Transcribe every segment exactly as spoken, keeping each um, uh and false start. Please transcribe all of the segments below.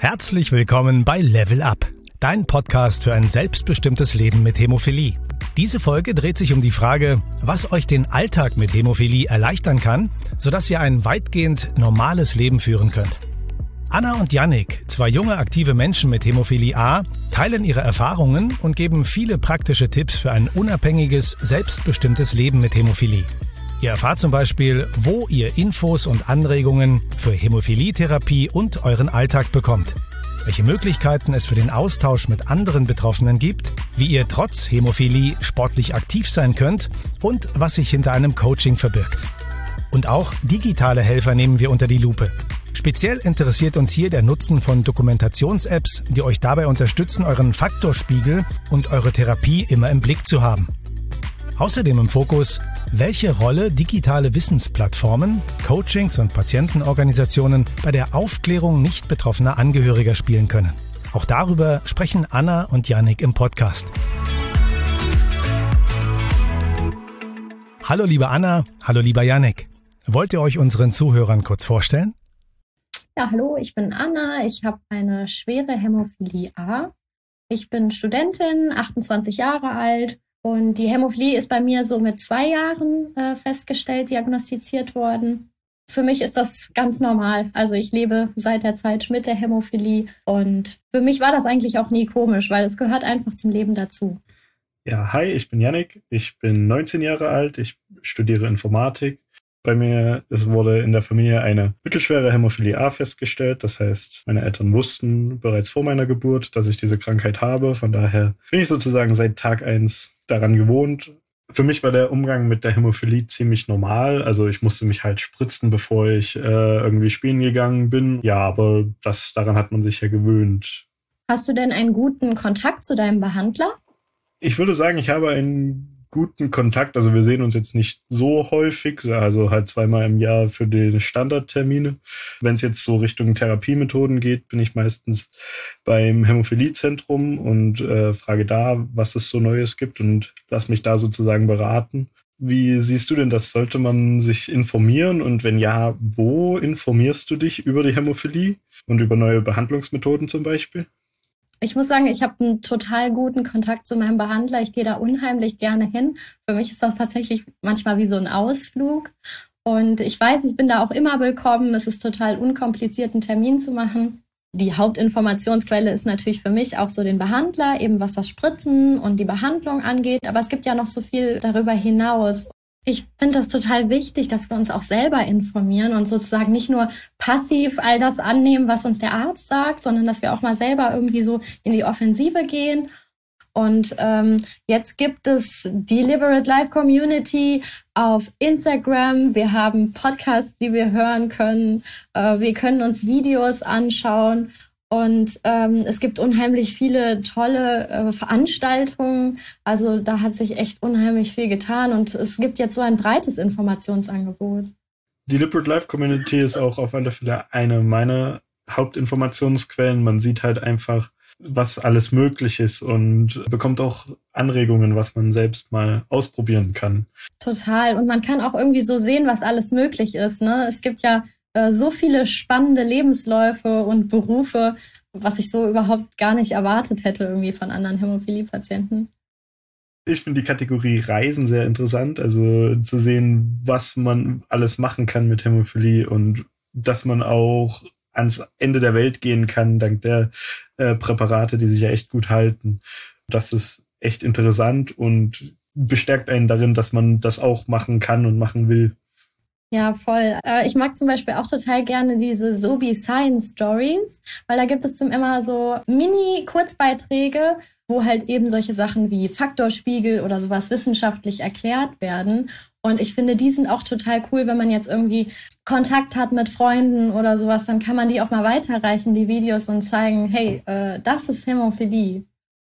Herzlich willkommen bei Level Up, dein Podcast für ein selbstbestimmtes Leben mit Hämophilie. Diese Folge dreht sich um die Frage, was euch den Alltag mit Hämophilie erleichtern kann, sodass ihr ein weitgehend normales Leben führen könnt. Anna und Yannick, zwei junge aktive Menschen mit Hämophilie A, teilen ihre Erfahrungen und geben viele praktische Tipps für ein unabhängiges, selbstbestimmtes Leben mit Hämophilie. Ihr erfahrt zum Beispiel, wo ihr Infos und Anregungen für Hämophilie-Therapie und euren Alltag bekommt, welche Möglichkeiten es für den Austausch mit anderen Betroffenen gibt, wie ihr trotz Hämophilie sportlich aktiv sein könnt und was sich hinter einem Coaching verbirgt. Und auch digitale Helfer nehmen wir unter die Lupe. Speziell interessiert uns hier der Nutzen von Dokumentations-Apps, die euch dabei unterstützen, euren Faktorspiegel und eure Therapie immer im Blick zu haben. Außerdem im Fokus, welche Rolle digitale Wissensplattformen, Coachings und Patientenorganisationen bei der Aufklärung nicht betroffener Angehöriger spielen können. Auch darüber sprechen Anna und Yannick im Podcast. Hallo liebe Anna, hallo lieber Yannick. Wollt ihr euch unseren Zuhörern kurz vorstellen? Ja, hallo, ich bin Anna, ich habe eine schwere Hämophilie A. Ich bin Studentin, achtundzwanzig Jahre alt. Und die Hämophilie ist bei mir so mit zwei Jahren äh, festgestellt, diagnostiziert worden. Für mich ist das ganz normal. Also ich lebe seit der Zeit mit der Hämophilie und für mich war das eigentlich auch nie komisch, weil es gehört einfach zum Leben dazu. Ja, hi, ich bin Yannick, ich bin neunzehn Jahre alt, ich studiere Informatik. Bei mir es wurde in der Familie eine mittelschwere Hämophilie A festgestellt. Das heißt, meine Eltern wussten bereits vor meiner Geburt, dass ich diese Krankheit habe. Von daher bin ich sozusagen seit Tag eins daran gewohnt. Für mich war der Umgang mit der Hämophilie ziemlich normal. Also ich musste mich halt spritzen, bevor ich äh, irgendwie spielen gegangen bin. Ja, aber das daran hat man sich ja gewöhnt. Hast du denn einen guten Kontakt zu deinem Behandler? Ich würde sagen, ich habe einen guten Kontakt. Also wir sehen uns jetzt nicht so häufig, also halt zweimal im Jahr für die Standardtermine. Wenn es jetzt so Richtung Therapiemethoden geht, bin ich meistens beim Hämophilie-Zentrum und äh, frage da, was es so Neues gibt und lass mich da sozusagen beraten. Wie siehst du denn das? Sollte man sich informieren und wenn ja, wo informierst du dich über die Hämophilie und über neue Behandlungsmethoden zum Beispiel? Ich muss sagen, ich habe einen total guten Kontakt zu meinem Behandler. Ich gehe da unheimlich gerne hin. Für mich ist das tatsächlich manchmal wie so ein Ausflug. Und ich weiß, ich bin da auch immer willkommen. Es ist total unkompliziert, einen Termin zu machen. Die Hauptinformationsquelle ist natürlich für mich auch so den Behandler, eben was das Spritzen und die Behandlung angeht. Aber es gibt ja noch so viel darüber hinaus. Ich finde das total wichtig, dass wir uns auch selber informieren und sozusagen nicht nur passiv all das annehmen, was uns der Arzt sagt, sondern dass wir auch mal selber irgendwie so in die Offensive gehen. Und ähm, jetzt gibt es die Liberate Life Community auf Instagram. Wir haben Podcasts, die wir hören können. Äh, wir können uns Videos anschauen. Und ähm, es gibt unheimlich viele tolle äh, Veranstaltungen. Also da hat sich echt unheimlich viel getan. Und es gibt jetzt so ein breites Informationsangebot. Die Liberate Life Community ist auch auf alle Fälle eine meiner Hauptinformationsquellen. Man sieht halt einfach, was alles möglich ist und bekommt auch Anregungen, was man selbst mal ausprobieren kann. Total. Und man kann auch irgendwie so sehen, was alles möglich ist, ne? Es gibt ja so viele spannende Lebensläufe und Berufe, was ich so überhaupt gar nicht erwartet hätte irgendwie von anderen Hämophilie-Patienten. Ich finde die Kategorie Reisen sehr interessant, also zu sehen, was man alles machen kann mit Hämophilie und dass man auch ans Ende der Welt gehen kann, dank der äh, Präparate, die sich ja echt gut halten. Das ist echt interessant und bestärkt einen darin, dass man das auch machen kann und machen will. Ja, voll. Ich mag zum Beispiel auch total gerne diese Sobi Science Stories, weil da gibt es dann immer so Mini-Kurzbeiträge, wo halt eben solche Sachen wie Faktorspiegel oder sowas wissenschaftlich erklärt werden. Und ich finde, die sind auch total cool, wenn man jetzt irgendwie Kontakt hat mit Freunden oder sowas, dann kann man die auch mal weiterreichen, die Videos, und zeigen, hey, äh, das ist Hämophilie.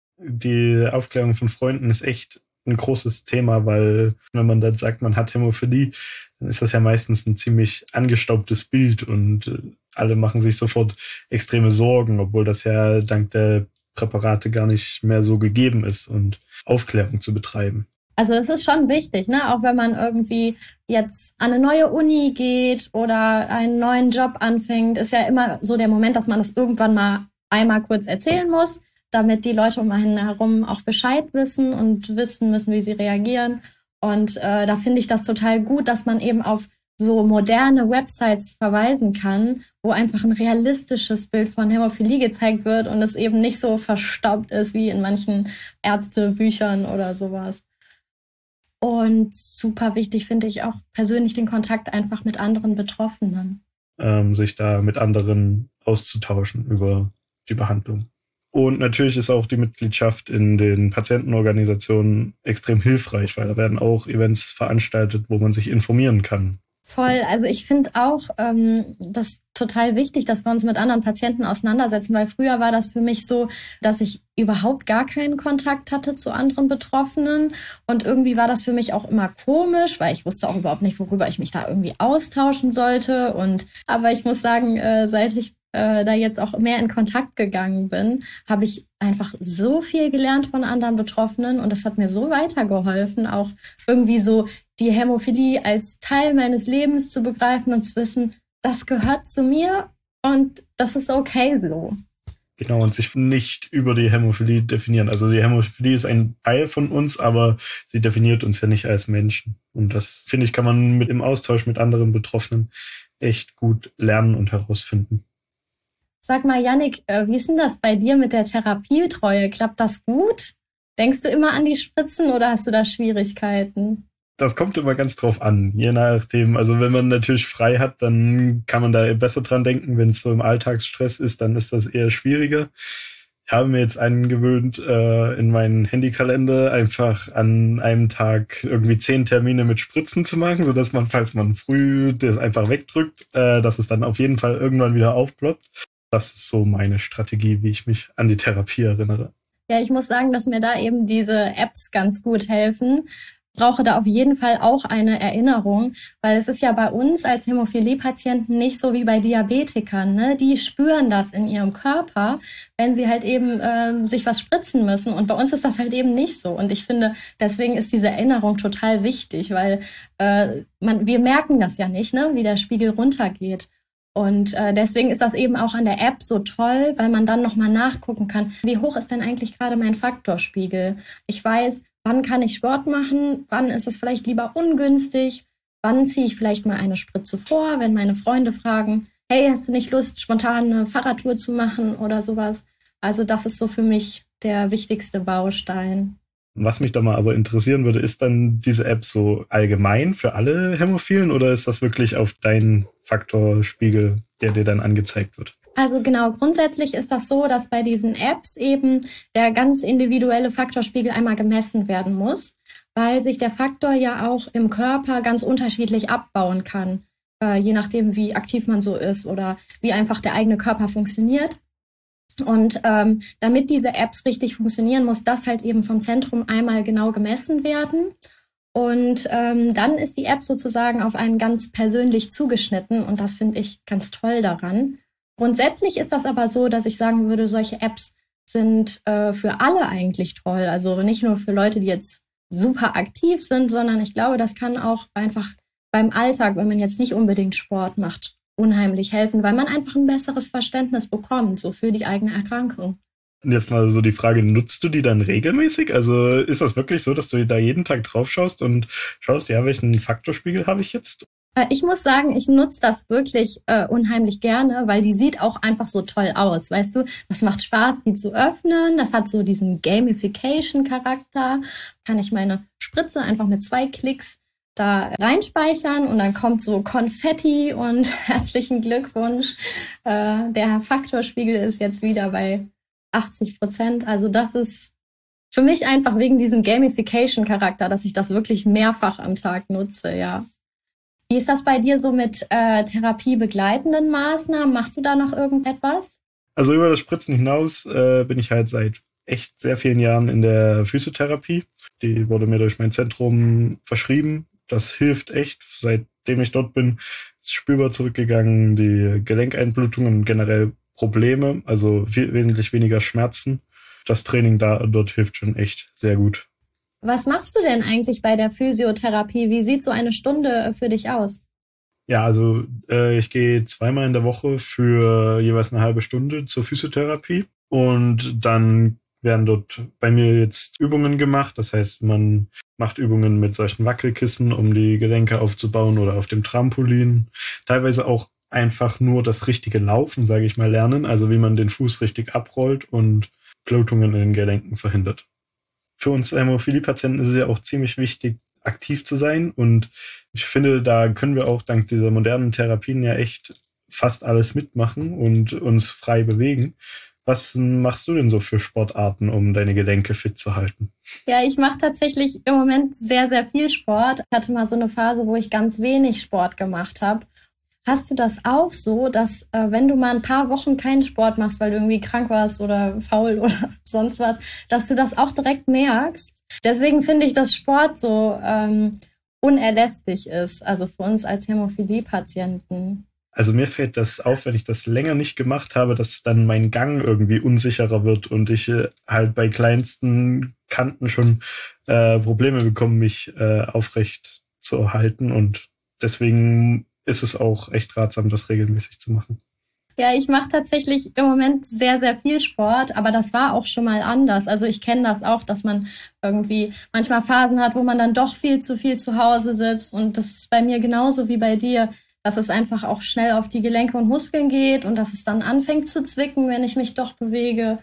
Die Aufklärung von Freunden ist echt ein großes Thema, weil wenn man dann sagt, man hat Hämophilie, dann ist das ja meistens ein ziemlich angestaubtes Bild und alle machen sich sofort extreme Sorgen, obwohl das ja dank der Präparate gar nicht mehr so gegeben ist und Aufklärung zu betreiben. Also es ist schon wichtig, ne? Auch wenn man irgendwie jetzt an eine neue Uni geht oder einen neuen Job anfängt, ist ja immer so der Moment, dass man das irgendwann mal einmal kurz erzählen muss, damit die Leute um einen herum auch Bescheid wissen und wissen müssen, wie sie reagieren. Und äh, da finde ich das total gut, dass man eben auf so moderne Websites verweisen kann, wo einfach ein realistisches Bild von Hämophilie gezeigt wird und es eben nicht so verstaubt ist wie in manchen Ärztebüchern oder sowas. Und super wichtig finde ich auch persönlich den Kontakt einfach mit anderen Betroffenen. Ähm, sich da mit anderen auszutauschen über die Behandlung. Und natürlich ist auch die Mitgliedschaft in den Patientenorganisationen extrem hilfreich, weil da werden auch Events veranstaltet, wo man sich informieren kann. Voll. Also ich finde auch ähm, das total wichtig, dass wir uns mit anderen Patienten auseinandersetzen, weil früher war das für mich so, dass ich überhaupt gar keinen Kontakt hatte zu anderen Betroffenen und irgendwie war das für mich auch immer komisch, weil ich wusste auch überhaupt nicht, worüber ich mich da irgendwie austauschen sollte. Und aber ich muss sagen, äh, seit ich äh, da jetzt auch mehr in Kontakt gegangen bin, habe ich einfach so viel gelernt von anderen Betroffenen und das hat mir so weitergeholfen, auch irgendwie so die Hämophilie als Teil meines Lebens zu begreifen und zu wissen, das gehört zu mir und das ist okay so. Genau, und sich nicht über die Hämophilie definieren. Also die Hämophilie ist ein Teil von uns, aber sie definiert uns ja nicht als Menschen. Und das, finde ich, kann man mit im Austausch mit anderen Betroffenen echt gut lernen und herausfinden. Sag mal, Yannick, wie ist denn das bei dir mit der Therapietreue? Klappt das gut? Denkst du immer an die Spritzen oder hast du da Schwierigkeiten? Das kommt immer ganz drauf an, je nachdem. Also wenn man natürlich frei hat, dann kann man da besser dran denken. Wenn es so im Alltagsstress ist, dann ist das eher schwieriger. Ich habe mir jetzt angewöhnt, äh, in meinen Handykalender einfach an einem Tag irgendwie zehn Termine mit Spritzen zu machen, sodass man, falls man früh das einfach wegdrückt, äh, dass es dann auf jeden Fall irgendwann wieder aufploppt. Das ist so meine Strategie, wie ich mich an die Therapie erinnere. Ja, ich muss sagen, dass mir da eben diese Apps ganz gut helfen. Brauche da auf jeden Fall auch eine Erinnerung, weil es ist ja bei uns als Hämophilie-Patienten nicht so wie bei Diabetikern, ne? Die spüren das in ihrem Körper, wenn sie halt eben äh, sich was spritzen müssen und bei uns ist das halt eben nicht so und ich finde, deswegen ist diese Erinnerung total wichtig, weil äh, man wir merken das ja nicht, ne? Wie der Spiegel runtergeht. Und äh, deswegen ist das eben auch an der App so toll, weil man dann nochmal nachgucken kann, wie hoch ist denn eigentlich gerade mein Faktorspiegel? Ich weiß, wann kann ich Sport machen, wann ist es vielleicht lieber ungünstig, wann ziehe ich vielleicht mal eine Spritze vor, wenn meine Freunde fragen, hey, hast du nicht Lust, spontan eine Fahrradtour zu machen oder sowas? Also das ist so für mich der wichtigste Baustein. Was mich da mal aber interessieren würde, ist dann diese App so allgemein für alle Hämophilen oder ist das wirklich auf deinen Faktorspiegel, der dir dann angezeigt wird? Also genau, grundsätzlich ist das so, dass bei diesen Apps eben der ganz individuelle Faktorspiegel einmal gemessen werden muss, weil sich der Faktor ja auch im Körper ganz unterschiedlich abbauen kann, äh, je nachdem, wie aktiv man so ist oder wie einfach der eigene Körper funktioniert. Und ähm, damit diese Apps richtig funktionieren, muss das halt eben vom Zentrum einmal genau gemessen werden. Und ähm, dann ist die App sozusagen auf einen ganz persönlich zugeschnitten und das finde ich ganz toll daran. Grundsätzlich ist das aber so, dass ich sagen würde, solche Apps sind äh, für alle eigentlich toll. Also nicht nur für Leute, die jetzt super aktiv sind, sondern ich glaube, das kann auch einfach beim Alltag, wenn man jetzt nicht unbedingt Sport macht, unheimlich helfen, weil man einfach ein besseres Verständnis bekommt, so für die eigene Erkrankung. Und jetzt mal so die Frage, nutzt du die dann regelmäßig? Also ist das wirklich so, dass du da jeden Tag drauf schaust und schaust, ja, welchen Faktorspiegel habe ich jetzt? Ich muss sagen, ich nutze das wirklich äh, unheimlich gerne, weil die sieht auch einfach so toll aus, weißt du? Das macht Spaß, die zu öffnen. Das hat so diesen Gamification-Charakter. Kann ich meine Spritze einfach mit zwei Klicks da reinspeichern und dann kommt so Konfetti und herzlichen Glückwunsch. Äh, der Faktorspiegel ist jetzt wieder bei achtzig Prozent. Also das ist für mich einfach wegen diesem Gamification-Charakter, dass ich das wirklich mehrfach am Tag nutze, ja. Wie ist das bei dir so mit äh, therapiebegleitenden Maßnahmen? Machst du da noch irgendetwas? Also über das Spritzen hinaus äh, bin ich halt seit echt sehr vielen Jahren in der Physiotherapie. Die wurde mir durch mein Zentrum verschrieben. Das hilft echt. Seitdem ich dort bin, ist spürbar zurückgegangen. Die Gelenkeinblutungen und generell Probleme, also viel, wesentlich weniger Schmerzen. Das Training da dort hilft schon echt sehr gut. Was machst du denn eigentlich bei der Physiotherapie? Wie sieht so eine Stunde für dich aus? Ja, also äh, ich gehe zweimal in der Woche für jeweils eine halbe Stunde zur Physiotherapie und dann werden dort bei mir jetzt Übungen gemacht. Das heißt, man macht Übungen mit solchen Wackelkissen, um die Gelenke aufzubauen oder auf dem Trampolin. Teilweise auch einfach nur das richtige Laufen, sage ich mal, lernen. Also wie man den Fuß richtig abrollt und Blutungen in den Gelenken verhindert. Für uns Hämophilie-Patienten ist es ja auch ziemlich wichtig, aktiv zu sein. Und ich finde, da können wir auch dank dieser modernen Therapien ja echt fast alles mitmachen und uns frei bewegen. Was machst du denn so für Sportarten, um deine Gelenke fit zu halten? Ja, ich mache tatsächlich im Moment sehr, sehr viel Sport. Ich hatte mal so eine Phase, wo ich ganz wenig Sport gemacht habe. Hast du das auch so, dass äh, wenn du mal ein paar Wochen keinen Sport machst, weil du irgendwie krank warst oder faul oder sonst was, dass du das auch direkt merkst? Deswegen finde ich, dass Sport so ähm, unerlässlich ist, also für uns als Hämophilie-Patienten. Also mir fällt das auf, wenn ich das länger nicht gemacht habe, dass dann mein Gang irgendwie unsicherer wird und ich äh, halt bei kleinsten Kanten schon äh, Probleme bekomme, mich äh, aufrecht zu halten. Und deswegen ist es auch echt ratsam, das regelmäßig zu machen. Ja, ich mache tatsächlich im Moment sehr, sehr viel Sport, aber das war auch schon mal anders. Also ich kenne das auch, dass man irgendwie manchmal Phasen hat, wo man dann doch viel zu viel zu Hause sitzt. Und das ist bei mir genauso wie bei dir, dass es einfach auch schnell auf die Gelenke und Muskeln geht und dass es dann anfängt zu zwicken, wenn ich mich doch bewege.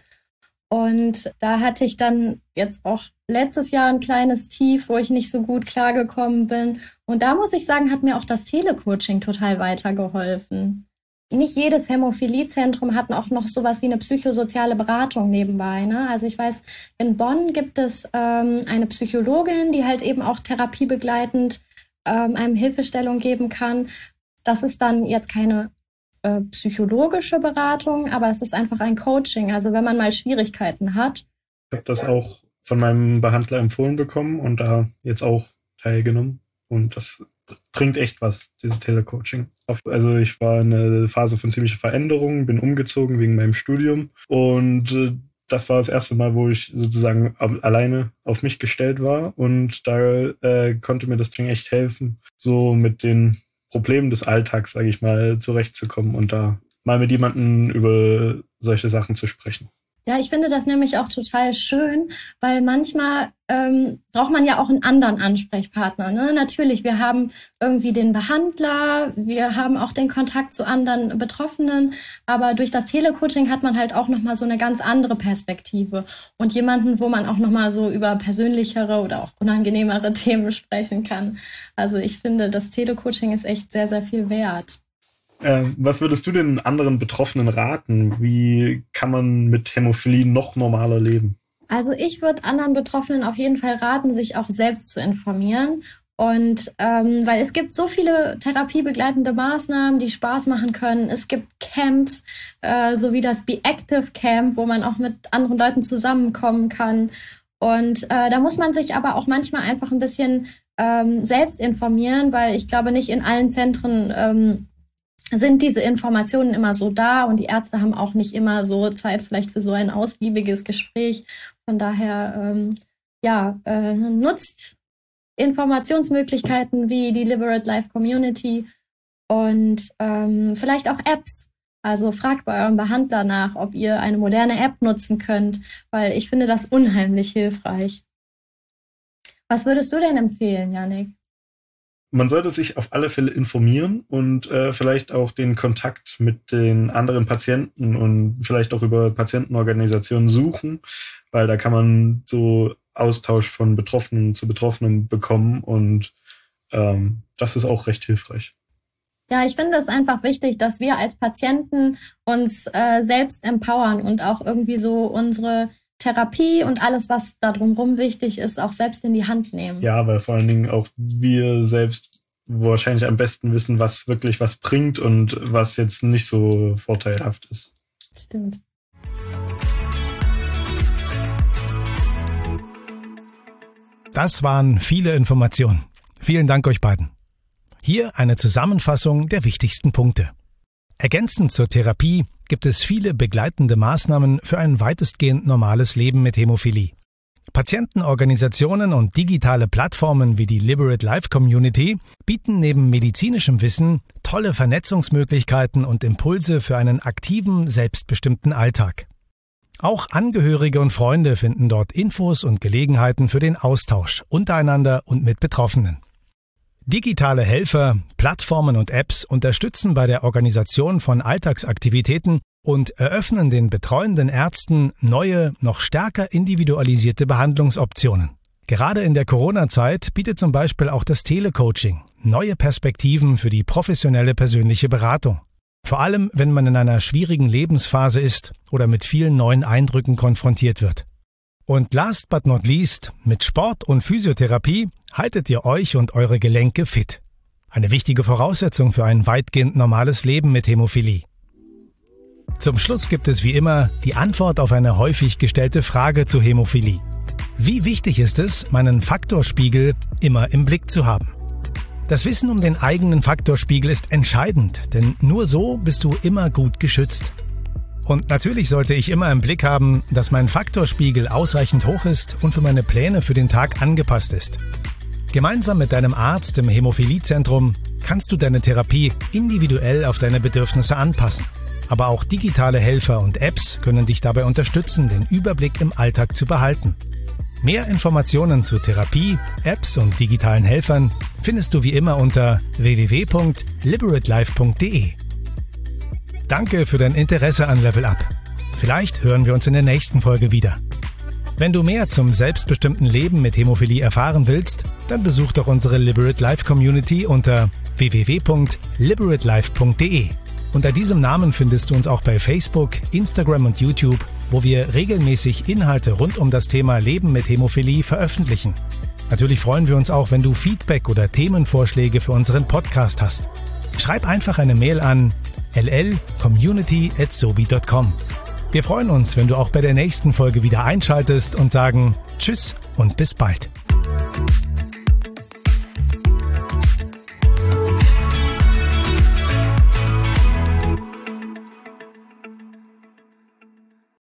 Und da hatte ich dann jetzt auch letztes Jahr ein kleines Tief, wo ich nicht so gut klargekommen bin. Und da muss ich sagen, hat mir auch das Telecoaching total weitergeholfen. Nicht jedes Hämophilie-Zentrum hat auch noch sowas wie eine psychosoziale Beratung nebenbei. Ne? Also ich weiß, in Bonn gibt es ähm, eine Psychologin, die halt eben auch therapiebegleitend ähm, einem Hilfestellung geben kann. Das ist dann jetzt keine äh, psychologische Beratung, aber es ist einfach ein Coaching. Also wenn man mal Schwierigkeiten hat. Ich habe das auch von meinem Behandler empfohlen bekommen und da jetzt auch teilgenommen. Und das bringt echt was, dieses Telecoaching. Also ich war in einer Phase von ziemlicher Veränderung, bin umgezogen wegen meinem Studium. Und äh, das war das erste Mal, wo ich sozusagen alleine auf mich gestellt war. Und da äh, konnte mir das Ding echt helfen, so mit den Problemen des Alltags, sage ich mal, zurechtzukommen und da mal mit jemandem über solche Sachen zu sprechen. Ja, ich finde das nämlich auch total schön, weil manchmal ähm, braucht man ja auch einen anderen Ansprechpartner. Ne? Natürlich, wir haben irgendwie den Behandler, wir haben auch den Kontakt zu anderen Betroffenen, aber durch das Telecoaching hat man halt auch nochmal so eine ganz andere Perspektive und jemanden, wo man auch nochmal so über persönlichere oder auch unangenehmere Themen sprechen kann. Also ich finde, das Telecoaching ist echt sehr, sehr viel wert. Ähm, was würdest du den anderen Betroffenen raten? Wie kann man mit Hämophilie noch normaler leben? Also ich würde anderen Betroffenen auf jeden Fall raten, sich auch selbst zu informieren. Und ähm, weil es gibt so viele therapiebegleitende Maßnahmen, die Spaß machen können. Es gibt Camps, äh, so wie das Be Active Camp, wo man auch mit anderen Leuten zusammenkommen kann. Und äh, da muss man sich aber auch manchmal einfach ein bisschen ähm, selbst informieren, weil ich glaube, nicht in allen Zentren ähm, sind diese Informationen immer so da und die Ärzte haben auch nicht immer so Zeit vielleicht für so ein ausgiebiges Gespräch. Von daher, ähm, ja, äh, nutzt Informationsmöglichkeiten wie die Liberate Life Community und ähm, vielleicht auch Apps. Also fragt bei eurem Behandler nach, ob ihr eine moderne App nutzen könnt, weil ich finde das unheimlich hilfreich. Was würdest du denn empfehlen, Yannick? Man sollte sich auf alle Fälle informieren und äh, vielleicht auch den Kontakt mit den anderen Patienten und vielleicht auch über Patientenorganisationen suchen, weil da kann man so Austausch von Betroffenen zu Betroffenen bekommen und ähm, das ist auch recht hilfreich. Ja, ich finde es einfach wichtig, dass wir als Patienten uns äh, selbst empowern und auch irgendwie so unsere Therapie und alles, was da drumherum wichtig ist, auch selbst in die Hand nehmen. Ja, weil vor allen Dingen auch wir selbst wahrscheinlich am besten wissen, was wirklich was bringt und was jetzt nicht so vorteilhaft ist. Stimmt. Das waren viele Informationen. Vielen Dank euch beiden. Hier eine Zusammenfassung der wichtigsten Punkte. Ergänzend zur Therapie gibt es viele begleitende Maßnahmen für ein weitestgehend normales Leben mit Hämophilie. Patientenorganisationen und digitale Plattformen wie die Liberate Life Community bieten neben medizinischem Wissen tolle Vernetzungsmöglichkeiten und Impulse für einen aktiven, selbstbestimmten Alltag. Auch Angehörige und Freunde finden dort Infos und Gelegenheiten für den Austausch untereinander und mit Betroffenen. Digitale Helfer, Plattformen und Apps unterstützen bei der Organisation von Alltagsaktivitäten und eröffnen den betreuenden Ärzten neue, noch stärker individualisierte Behandlungsoptionen. Gerade in der Corona-Zeit bietet zum Beispiel auch das Telecoaching neue Perspektiven für die professionelle persönliche Beratung. Vor allem, wenn man in einer schwierigen Lebensphase ist oder mit vielen neuen Eindrücken konfrontiert wird. Und last but not least, mit Sport und Physiotherapie haltet ihr euch und eure Gelenke fit. Eine wichtige Voraussetzung für ein weitgehend normales Leben mit Hämophilie. Zum Schluss gibt es wie immer die Antwort auf eine häufig gestellte Frage zu Hämophilie. Wie wichtig ist es, meinen Faktorspiegel immer im Blick zu haben? Das Wissen um den eigenen Faktorspiegel ist entscheidend, denn nur so bist du immer gut geschützt. Und natürlich sollte ich immer im Blick haben, dass mein Faktorspiegel ausreichend hoch ist und für meine Pläne für den Tag angepasst ist. Gemeinsam mit deinem Arzt im Hämophiliezentrum kannst du deine Therapie individuell auf deine Bedürfnisse anpassen. Aber auch digitale Helfer und Apps können dich dabei unterstützen, den Überblick im Alltag zu behalten. Mehr Informationen zu Therapie, Apps und digitalen Helfern findest du wie immer unter w w w punkt liberate life punkt d e. Danke für dein Interesse an Level Up. Vielleicht hören wir uns in der nächsten Folge wieder. Wenn du mehr zum selbstbestimmten Leben mit Hämophilie erfahren willst, dann besuch doch unsere Liberate Life Community unter w w w punkt liberate life punkt d e. Unter diesem Namen findest du uns auch bei Facebook, Instagram und YouTube, wo wir regelmäßig Inhalte rund um das Thema Leben mit Hämophilie veröffentlichen. Natürlich freuen wir uns auch, wenn du Feedback oder Themenvorschläge für unseren Podcast hast. Schreib einfach eine Mail an l l community at sobi punkt com. Wir freuen uns, wenn du auch bei der nächsten Folge wieder einschaltest und sagen Tschüss und bis bald.